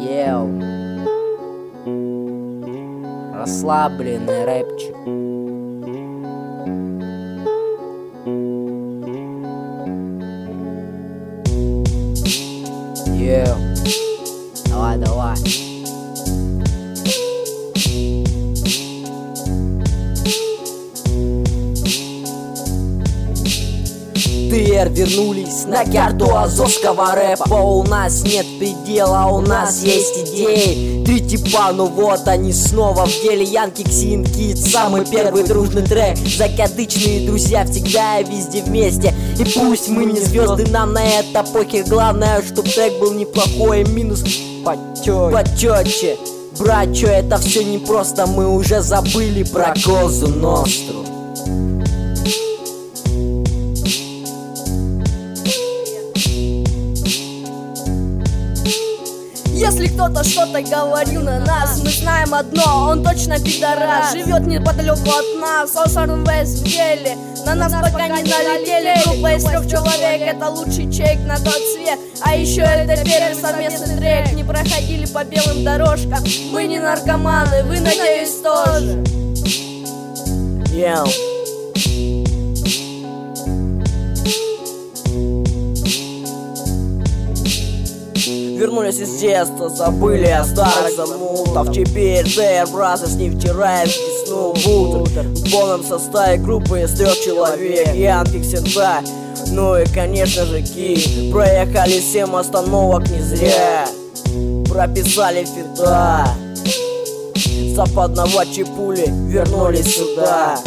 Ел. Расслабленный рэпчик. Ел. Давай, давай. ТР вернулись на карту азовского рэпа. У нас нет предела, у нас есть идеи. Три типа, ну вот они снова в деле. Янки, Ксин, Кит, самый первый дружный трек. Закадычные друзья всегда и везде вместе. И пусть мы не звезды, нам на это похер. Главное, чтоб трек был неплохой, минус почетче. Брат, чё это все непросто, мы уже забыли про Козу Ностру. Если кто-то что-то говорил на нас, мы знаем одно, он точно пидорас. Живет неподалеку от нас, Осарн Вест в деле. На нас пока не налетели. Группа из 3 человек, это лучший чек на тот свет. А еще это первый совместный трек. Не проходили по белым дорожкам. Мы не наркоманы, вы, надеюсь, тоже. Yeah. Вернулись из детства, забыли о старых замутах. Теперь ТР Бразерс не втирает в весну бутер. В полном составе группы из 3 человек. Янки, Ксентай, ну и конечно же Ки. Проехали 7 остановок не зря. Прописали фита. Западного Чепули вернулись сюда.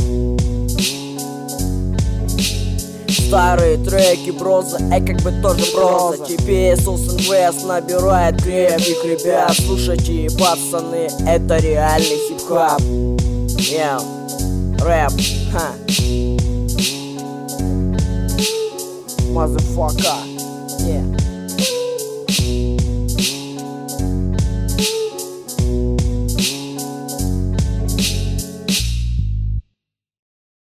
Старые треки броза, как бы тоже броза. Теперь Осарн Вест набирает крепких ребят. Слушайте, пацаны, это реальный хип-хоп. Yeah. Рэп, ха. Motherfucker. Yeah.